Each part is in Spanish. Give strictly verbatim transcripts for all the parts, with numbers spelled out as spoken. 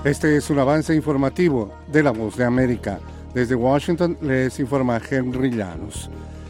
Este es un avance informativo de La Voz de América. Desde Washington les informa Henry Llanos.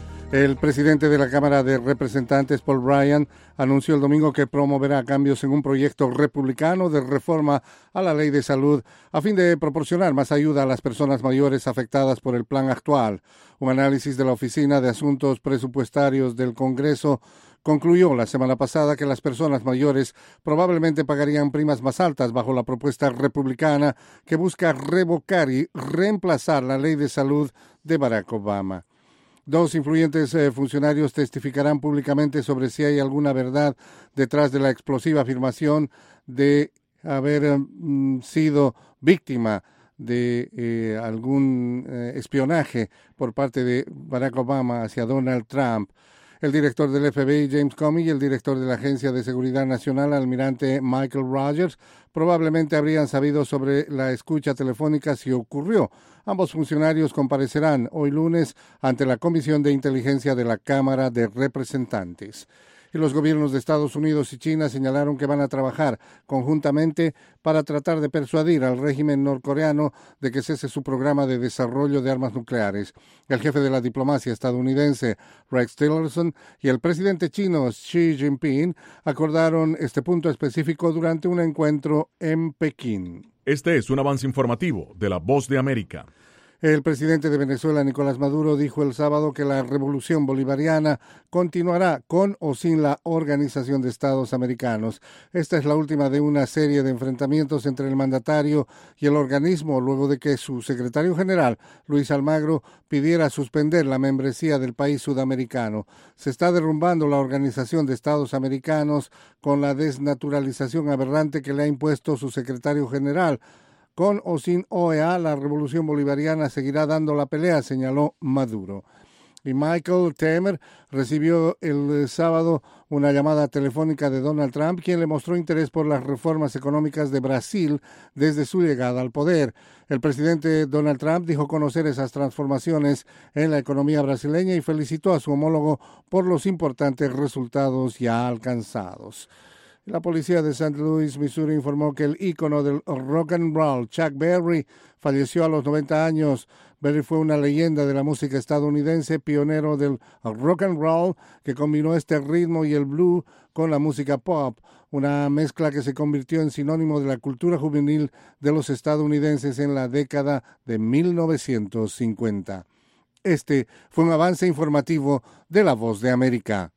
El presidente de la Cámara de Representantes, Paul Ryan, anunció el domingo que promoverá cambios en un proyecto republicano de reforma a la ley de salud a fin de proporcionar más ayuda a las personas mayores afectadas por el plan actual. Un análisis de la Oficina de Asuntos Presupuestarios del Congreso concluyó la semana pasada que las personas mayores probablemente pagarían primas más altas bajo la propuesta republicana que busca revocar y reemplazar la ley de salud de Barack Obama. Dos influyentes eh, funcionarios testificarán públicamente sobre si hay alguna verdad detrás de la explosiva afirmación de haber eh, sido víctima de eh, algún eh, espionaje por parte de Barack Obama hacia Donald Trump. El director del F B I, James Comey, y el director de la Agencia de Seguridad Nacional, almirante Michael Rogers, probablemente habrían sabido sobre la escucha telefónica si ocurrió. Ambos funcionarios comparecerán hoy lunes ante la Comisión de Inteligencia de la Cámara de Representantes. Y los gobiernos de Estados Unidos y China señalaron que van a trabajar conjuntamente para tratar de persuadir al régimen norcoreano de que cese su programa de desarrollo de armas nucleares. El jefe de la diplomacia estadounidense, Rex Tillerson, y el presidente chino, Xi Jinping, acordaron este punto específico durante un encuentro en Pekín. Este es un avance informativo de La Voz de América. El presidente de Venezuela, Nicolás Maduro, dijo el sábado que la revolución bolivariana continuará con o sin la Organización de Estados Americanos. Esta es la última de una serie de enfrentamientos entre el mandatario y el organismo luego de que su secretario general, Luis Almagro, pidiera suspender la membresía del país sudamericano. Se está derrumbando la Organización de Estados Americanos con la desnaturalización aberrante que le ha impuesto su secretario general. Con o sin O E A, la revolución bolivariana seguirá dando la pelea, señaló Maduro. Y Michael Temer recibió el sábado una llamada telefónica de Donald Trump, quien le mostró interés por las reformas económicas de Brasil desde su llegada al poder. El presidente Donald Trump dijo conocer esas transformaciones en la economía brasileña y felicitó a su homólogo por los importantes resultados ya alcanzados. La policía de Saint Louis, Missouri, informó que el ícono del rock and roll, Chuck Berry, falleció a los noventa años. Berry fue una leyenda de la música estadounidense, pionero del rock and roll, que combinó este ritmo y el blues con la música pop, una mezcla que se convirtió en sinónimo de la cultura juvenil de los estadounidenses en la década de mil novecientos cincuenta. Este fue un avance informativo de La Voz de América.